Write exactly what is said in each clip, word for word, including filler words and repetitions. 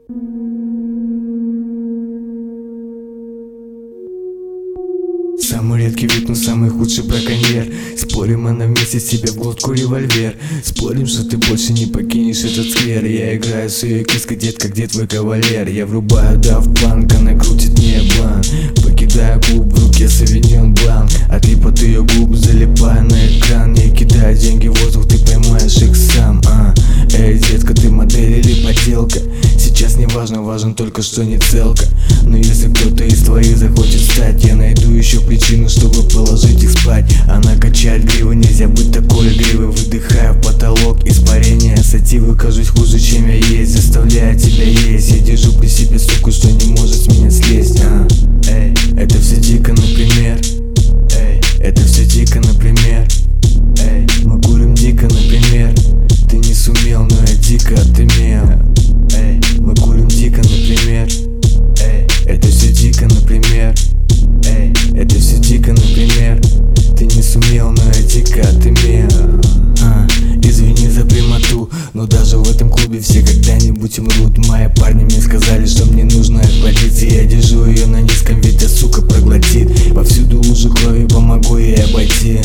Самый редкий вид, но самый худший браконьер. Спорим, она вместе себе в глотку револьвер. Спорим, что ты больше не покинешь этот сквер. Я играю с ее киской, детка, где твой кавалер? Я врубаю Daft Punk, она крутит мне блан. Покидаю клуб, в руке Sauvignon Blanc. Отлип от ее губ, залипаю на экран. Я кидаю деньги в воздух, ты поймаешь их сам. а. Эй, детка, ты модель или подделка? Сейчас не важно, важен только что не целка. Но если кто-то из твоих захочет стать, я найду еще причину, чтобы положить их спать. Она качает гривы, нельзя быть такой игривой. Выдыхаю в потолок, испарение сативы. Кажусь хуже, чем я есть, заставляю тебя есть. Я держу при себе суку, что не может с меня слезть. а. Эй, это все дико, например. Эй, это все дико, например. Эй, мы курим дико, например. Ты не сумел, но я дико отымел. Эй, мы курим дико, например. Эй, это все дико, например. Эй, это все дико, например. Ты не сумел, но я дико отымел. а, Извини за прямоту, но даже в этом клубе все когда-нибудь умрут. Мои парни мне сказали, что мне нужно охладиться. Я держу ее на низком, ведь эта сука проглотит. Повсюду лужи крови, помогу ей обойти.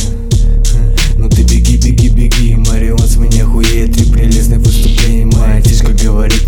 Ну ты беги, беги, беги, Марион с меня хуеет. Три прелестных выступления, моя тишка говорит.